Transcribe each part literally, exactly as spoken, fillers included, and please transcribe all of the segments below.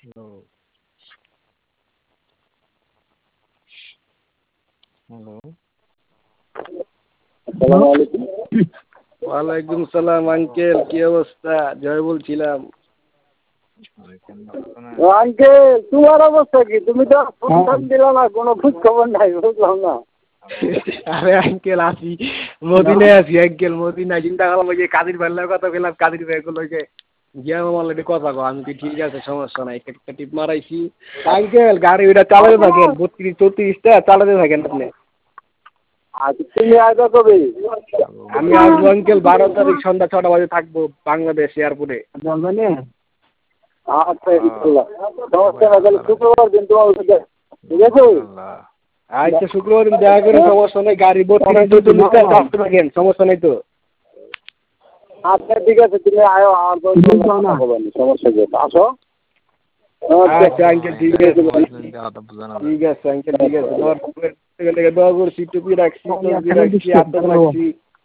Hello, hello. আসসালামু আলাইকুম। ওয়ালাইকুম সালাম আঙ্কেল, কি অবস্থা? জয় বলছিলাম। ও আঙ্কেল, তোমার অবস্থা কি? তুমি তো ফোন টোন দিলা না, কোনো খোঁজ খবর নাই, বুঝলাম না। আরে আঙ্কেল আছি, মদিনায় আছি আঙ্কেল, মদিনায়। চিন্তা করলাম ওই যে কাদির ভাইয়ের কথা বললাম, কাদির ভাই গুলো যে গিয়া আমার লাগে কথা কো। আমি কি ঠিক আছে, সমস্যা নাই, একটা টিপ মারাইছি। আঙ্কেল গাড়ি ওইটা চালাতে থাকেন, বত্রিশ চৌত্রিশটা চালাতে থাকেন আপনি। আচ্ছা, তুমি আসবে কবে? আমি আসবো আঙ্কেল বারো তারিখ সন্ধ্যা ছটা বাজে থাকবো বাংলাদেশ এয়ারপোর্টে। জানবেন? আচ্ছা, ইনশাল্লাহ। সমস্যা নাই, তাহলে শুক্রবার দিন তোমার সাথে, ঠিক আছে? আচ্ছা শুক্রবার দিন দেখা করে, সমস্যা নেই। গাড়ি বত্রিশ চৌচল্লিশটা চালাতে থাকেন, সমস্যা নেই তো। আচ্ছা ঠিক আছে, তুমি আয়ো, আর সমস্যা কি? আসো। আচ্ছা আঙ্কেল ঠিক আছে, ঠিক আছে আঙ্কেল ঠিক আছে। দোয়া করছি, টুপি রাখছি, টুপি রাখছি, আত্মা রাখছি।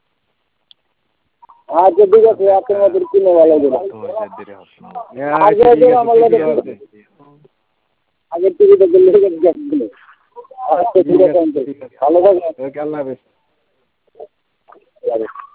আচ্ছা ঠিক আছে, আপনার মধ্যে কিনে ভালো দিন। আচ্ছা ঠিক আছে, আগের থেকে তো দিল্লি থেকে দিলে। আচ্ছা ঠিক আছে, ভালো থাকবেন। আল্লাহ হাফেজ।